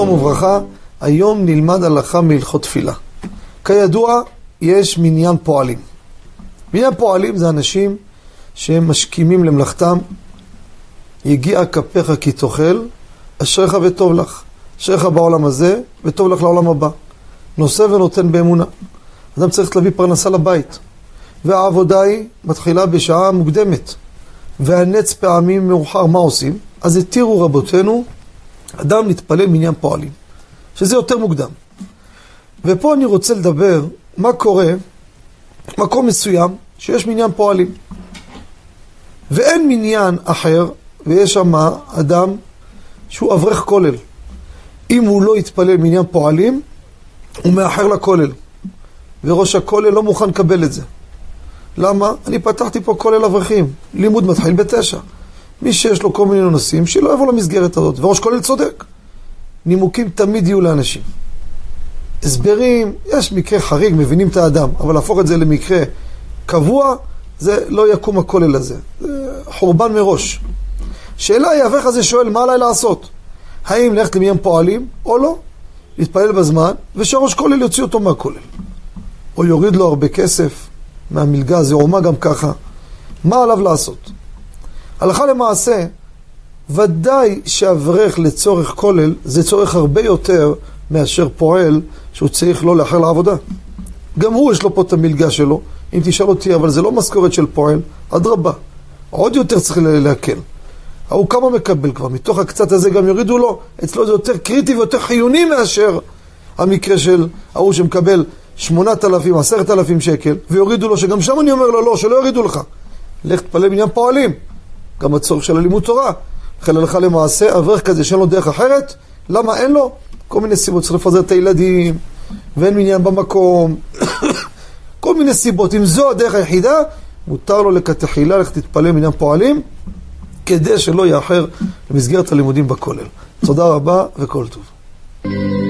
שלום וברכה, היום נלמד הלכה מהלכות תפילה. כידוע, יש מניין פועלים. מניין פועלים זה אנשים שהם משכימים למלאכתם. יגיע כפיך כי תאכל, אשריך וטוב לך. אשריך בעולם הזה וטוב לך לעולם הבא. נושא ונותן באמונה. אדם צריך להביא פרנסה לבית. והעבודה היא מתחילה בשעה מוקדמת. והנץ פעמים מאוחר, מה עושים? אז התירו רבותינו, אדם נתפלל מניין פועלים. שזה יותר מוקדם. ופה אני רוצה לדבר מה קורה מקום מסוים שיש מניין פועלים. ואין מניין אחר, ויש שם אדם שהוא אברך כולל. אם הוא לא יתפלל מניין פועלים, הוא מאחר לכולל. וראש הכולל לא מוכן לקבל את זה. למה? אני פתחתי פה כולל אברכים. לימוד מתחיל ב9. מי שיש לו כל מיני נושאים, שלא יבוא למסגרת הזאת. וראש כולל צודק. נימוקים תמיד יהיו לאנשים. הסברים, יש מקרה חריג, מבינים את האדם, אבל להפוך את זה למקרה קבוע, זה לא יקום הכולל הזה. זה חורבן מראש. שאלה היא, האברך הזה שואל, מה עליי לעשות? האם ללכת למניין פועלים או לא? להתפלל בזמן, שראש כולל יוציא אותו מהכולל. או יוריד לו הרבה כסף מהמלגה, זה עומה גם ככה. מה עליו לעשות? הלכה למעשה, ודאי שאברך לצורך כולל, זה צורך הרבה יותר מאשר פועל שהוא צריך לא לאחר לעבודה. גם הוא יש לו פה את המלגה שלו, אם תשאל אותי, אבל זה לא משכורת של פועל, אדרבה. עוד יותר צריך להקל. הוא כמה מקבל כבר, מתוך הקצת הזה גם יורידו לו, אצלו זה יותר קריטי ויותר חיוני מאשר המקרה של ההוא שמקבל 8,000, 10,000 שקל, ויורידו לו, שגם שם אני אומר לו, לא, שלא יורידו לך. לך תפלל מניין פועלים. גם הצורך של הלימוד תורה. לכן הלכה למעשה, אברך כזה שאין לו דרך אחרת, למה אין לו? כל מיני סיבות, צריך לפזר את הילדים, ואין מניין במקום, כל מיני סיבות. אם זו הדרך היחידה, מותר לו לכתחילה, לך תתפלל מניין פועלים, כדי שלא יאחר למסגרת הלימודים בכולל. תודה רבה וכל טוב.